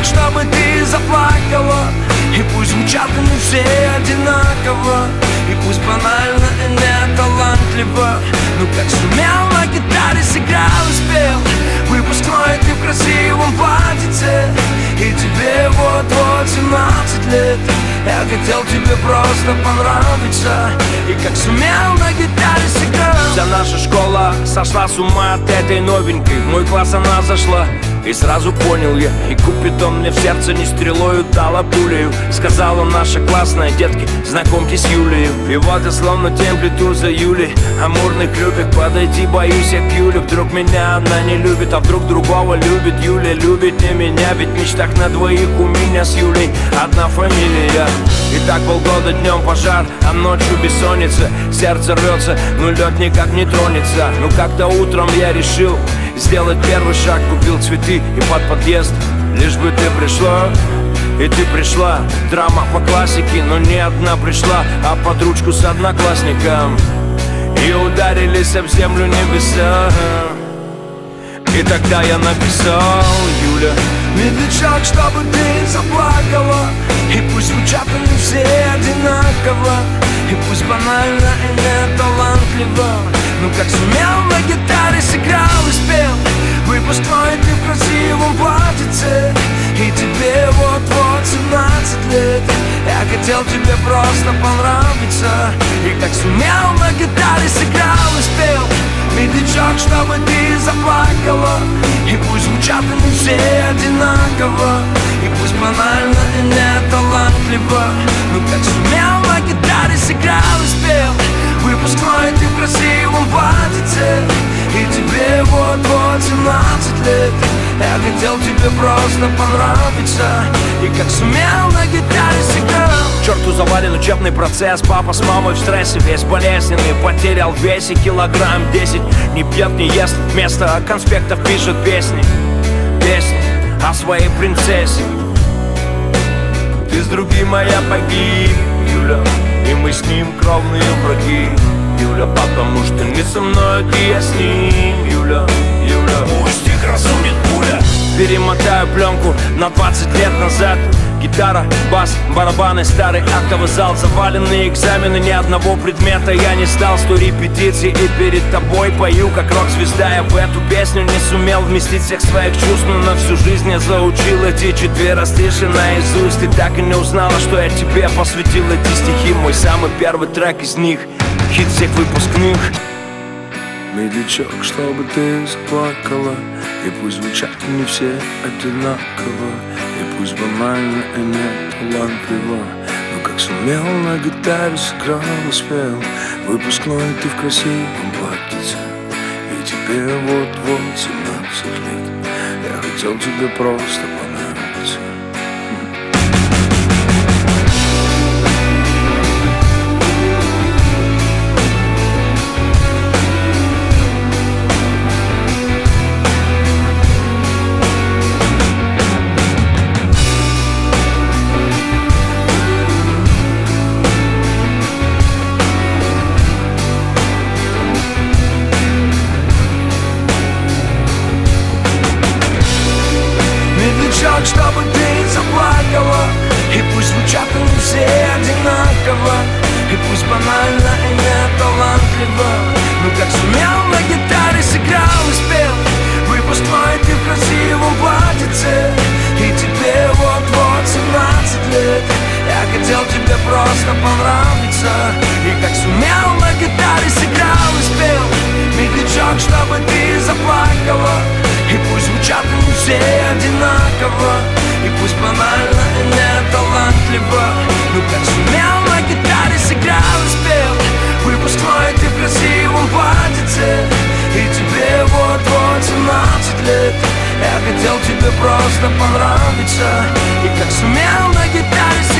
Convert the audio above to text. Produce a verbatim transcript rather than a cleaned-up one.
чтобы ты заплакала. И пусть звучат они все одинаково, и пусть банально и не талантливо, но как сумел на гитаре сыграл и спел выпускной ты в красивом платьице. И тебе вот-вот семнадцать лет. Я хотел тебе просто понравиться, и как сумел на гитаре сыграл. Вся наша школа сошла с ума от этой новенькой. В мой класс она зашла, и сразу понял я, и Купидон мне в сердце не стрелою дала пулею. Сказала наша классная: детки, знакомьтесь с Юлею. И вот я словно тень плету за Юлей амурных любит. Подойти боюсь я к Юле, вдруг меня она не любит, а вдруг другого любит. Юля любит не меня, ведь в мечтах на двоих у меня с Юлей одна фамилия. И так полгода днем пожар, а ночью бессонница. Сердце рвется, но лед никак не тронется. Но как-то утром я решил сделать первый шаг, купил цветы и под подъезд. Лишь бы ты пришла, и ты пришла. Драма по классике, но не одна пришла, а под ручку с одноклассником. И ударились об землю небеса. И тогда я написал: Юля, медлячок, чтобы ты заплакала. И пусть звучат они все одинаково, и пусть банально и не талантливо, но как сумел на гитаре сыграл и спел выпускной ты в красивом платьице. И тебе вот-вот семнадцать лет. Я хотел тебе просто понравиться, и как сумел на гитаре сыграл и спел медлячок, чтобы ты заплакала. И пусть звучат они все одинаково, и пусть банально и не талантливо, но как сумел на гитаре сыграл и спел выпускной ты в красивом платьице. И тебе вот-вот семнадцать лет. Я хотел тебе просто понравиться, и как сумел на гитаре сыграл. Черту завален учебный процесс, папа с мамой в стрессе, весь болезненный, потерял в весе килограмм десять. Не пьет, не ест, вместо конспектов пишет песни. Песни о своей принцессе. Ты с другим, а я погиб, Юля, и мы с ним кровные враги. Юля, потому что не со мной, ты, я с ним. Юля, Юля, пусть их разумит пуля. Перемотаю пленку на двадцать лет назад. Гитара, бас, барабаны, старый актовый зал. Заваленные экзамены, ни одного предмета я не сдал. Сто репетиций и перед тобой пою как рок-звезда. Я в эту песню не сумел вместить всех своих чувств, но на всю жизнь я заучил эти четверостиши наизусть. Ты так и не узнала, что я тебе посвятил эти стихи. Мой самый первый трек из них, хит всех выпускных. Медлячок, чтобы ты заплакала, и пусть звучат не все одинаково, и пусть банально и не талантливо, но как сумел на гитаре сыграл и спел выпускной ты в красивом платьице. И тебе вот-вот семнадцать лет. Я хотел тебе просто понравиться. Чтобы ты заплакала, и пусть звучат они все одинаково, и пусть банально и не талантливо, но как сумел на гитаре сыграл и спел выпускной ты в красивом платьице. И тебе вот-вот семнадцать лет. Я хотел тебе просто понравиться, и как сумел на гитаре сыграл и спел медлячок, чтобы ты заплакала. И пусть звучат они все одинаково, и пусть банально и не талантливо, но как сумел на гитаре сыграл и спел выпускной ты в красивом платьице. И тебе вот-вот семнадцать лет. Я хотел тебе просто понравиться, и как сумел на гитаре